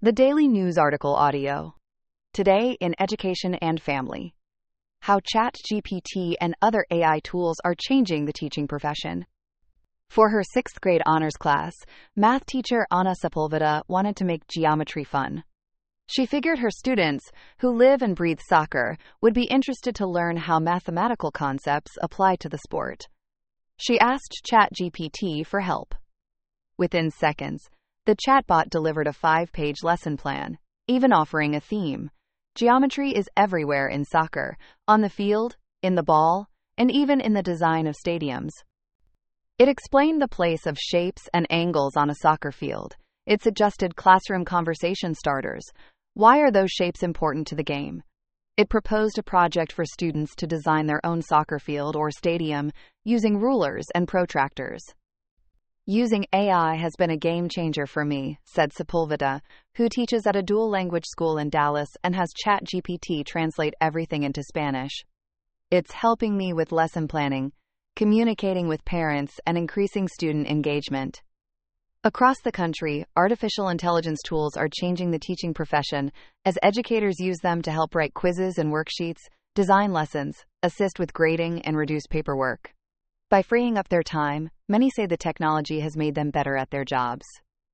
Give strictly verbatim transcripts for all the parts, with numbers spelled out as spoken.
The Daily News Article Audio. Today in Education and Family. How ChatGPT and other A I tools are changing the teaching profession. For her sixth grade honors class, math teacher Anna Sepulveda wanted to make geometry fun. She figured her students, who live and breathe soccer, would be interested to learn how mathematical concepts apply to the sport. She asked ChatGPT for help. Within seconds, the chatbot delivered a five-page lesson plan, even offering a theme. Geometry is everywhere in soccer, on the field, in the ball, and even in the design of stadiums. It explained the place of shapes and angles on a soccer field. It suggested classroom conversation starters. Why are those shapes important to the game? It proposed a project for students to design their own soccer field or stadium using rulers and protractors. Using A I has been a game changer for me, said Sepulveda, who teaches at a dual-language school in Dallas and has ChatGPT translate everything into Spanish. It's helping me with lesson planning, communicating with parents, and increasing student engagement. Across the country, artificial intelligence tools are changing the teaching profession as educators use them to help write quizzes and worksheets, design lessons, assist with grading, and reduce paperwork. By freeing up their time, many say the technology has made them better at their jobs.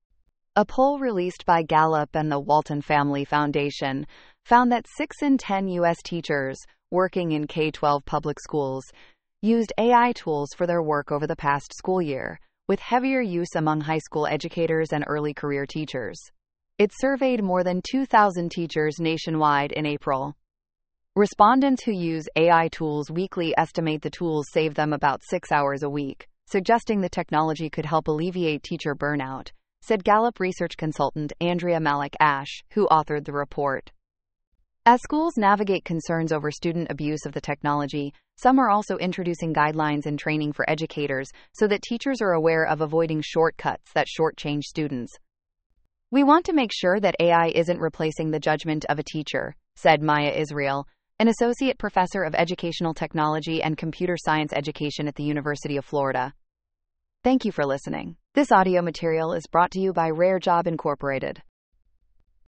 A poll released by Gallup and the Walton Family Foundation found that six in ten U S teachers working in K through twelve public schools used A I tools for their work over the past school year, with heavier use among high school educators and early career teachers. It surveyed more than two thousand teachers nationwide in April. Respondents who use A I tools weekly estimate the tools save them about six hours a week, suggesting the technology could help alleviate teacher burnout, said Gallup research consultant Andrea Malik-Ash, who authored the report. As schools navigate concerns over student abuse of the technology, some are also introducing guidelines and training for educators so that teachers are aware of avoiding shortcuts that shortchange students. We want to make sure that A I isn't replacing the judgment of a teacher, said Maya Israel, an associate professor of educational technology and computer science education at the University of Florida. Thank you for listening. This audio material is brought to you by Rare Job Incorporated.